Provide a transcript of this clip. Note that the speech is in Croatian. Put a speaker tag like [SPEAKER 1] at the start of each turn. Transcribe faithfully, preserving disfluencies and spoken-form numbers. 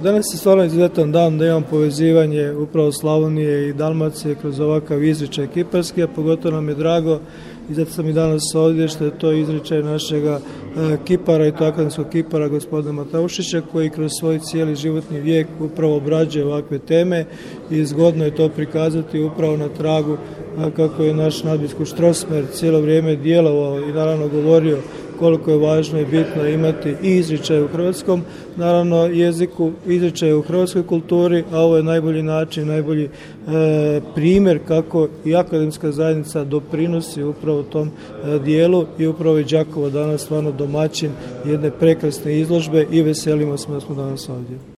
[SPEAKER 1] Danas je stvarno izuzetan dan da imam povezivanje upravo Slavonije i Dalmacije kroz ovakav izričaj kiparski, a pogotovo nam je drago i zato sam i danas ovdje što je to izričaj našega e, kipara i to akademskog kipara gospodina Mataušića koji kroz svoj cijeli životni vijek upravo obrađuje ovakve teme i zgodno je to prikazati upravo na tragu a, kako je naš nadbiskup Strossmayer cijelo vrijeme djelovao i naravno govorio koliko je važno i bitno imati i izričaj u hrvatskom, naravno jeziku, izričaj u hrvatskoj kulturi, a ovo je najbolji način, najbolji e, primjer kako i akademska zajednica doprinosi upravo tom e, dijelu i upravo je Đakovo danas stvarno domaćin jedne prekrasne izložbe i veselimo se da smo danas ovdje.